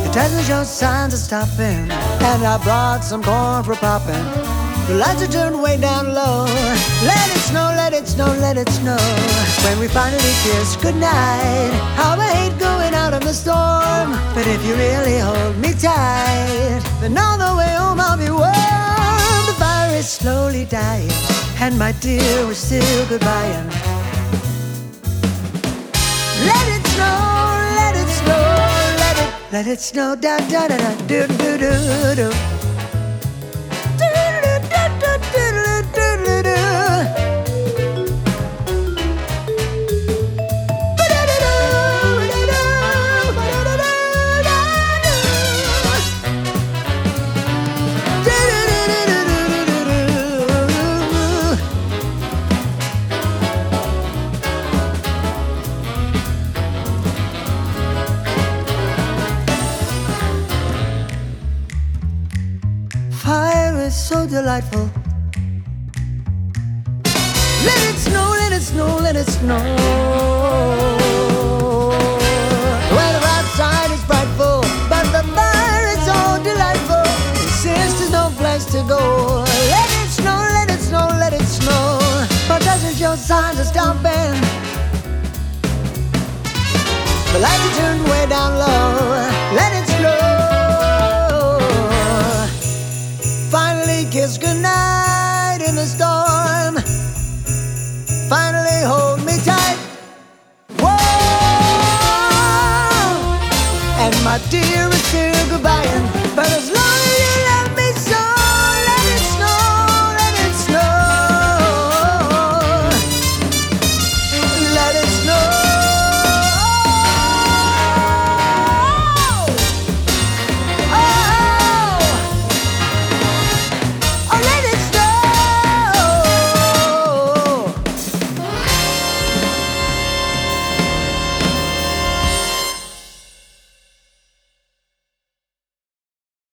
It doesn't show signs of stopping, and I brought some corn for popping. The lights are turned way down low. Let it snow, let it snow, let it snow. When we finally kiss goodnight, how I hate going out in the storm. But if you really hold me tight, then all the way home I'll be warm. The fire is slowly dying, and my dear, we're still goodbying. Let it snow, let it snow, let it snow, da da da da, do do do do. Fire is so delightful. Let it snow, let it snow, let it snow. Weather outside is frightful, but the fire is so delightful. Since there's no place to go, let it snow, let it snow, let it snow. But doesn't show signs of stopping. The lights are turned way down low. Let it snow. Finally kiss goodnight in the storm. Finally hold me tight. Whoa! And my dear is still goodbying.